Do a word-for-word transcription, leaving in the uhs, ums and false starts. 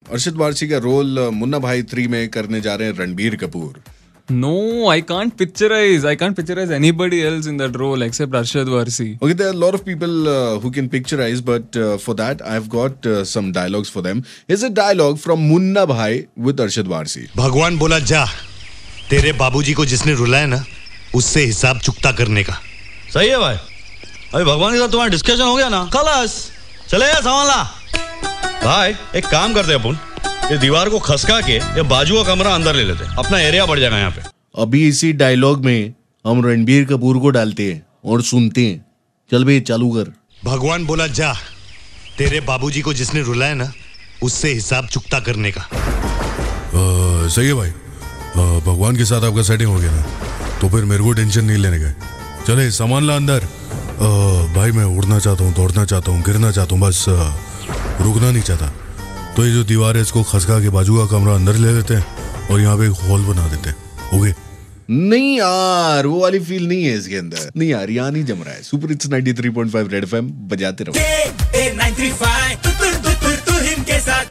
अरशद वारसी का रोल मुन्ना भाई थ्री में करने जा रहे हैं Ranbir Kapoor. No, I can't picturize. I can't picturize anybody else in that role except Arshad Varsi. Okay, there are a lot of people uh, who can picturize, but uh, for that, I've got uh, some dialogues for them. Here's a dialogue from Munna Bhai with Arshad Varsi. भगवान बोला जा, तेरे बाबूजी को जिसने रुलाया ना, उससे हिसाब चुकता करने का. सही है भाई. अभी भगवान के साथ तुम्हारा डिस्कशन हो गया ना, खलास चले जा सामान ला. भाई एक काम करते हैं अपन, ये दीवार को खसका के ये बाजू का कमरा अंदर ले लेते हैं, अपना एरिया बढ़ जाएगा यहाँ पे. अभी इसी डायलॉग में हम रणबीर कपूर को डालते हैं और सुनते हैं. चल भाई चालू कर. भगवान बोला जा, तेरे बाबूजी को जिसने रुलाया ना, उससे हिसाब चुकता करने का. आ, सही है भाई. आ, भगवान के साथ आपका सेटिंग हो गया ना, तो फिर मेरे को टेंशन नहीं लेने का. चले सामान ला अंदर. आ, भाई मैं उड़ना चाहता हूँ, दौड़ना चाहता हूँ, गिरना चाहता हूँ, बस आ, रुकना नहीं चाहता. तो ये जो दीवार है इसको खसका के बाजू का कमरा अंदर ले लेते हैं और यहाँ पे एक हॉल बना देते हैं. ओके. नहीं यार, वो वाली फील नहीं है इसके अंदर. नहीं यार, यहाँ नहीं जम रहा है. Super hits ninety three point five red FM बजाते रहो.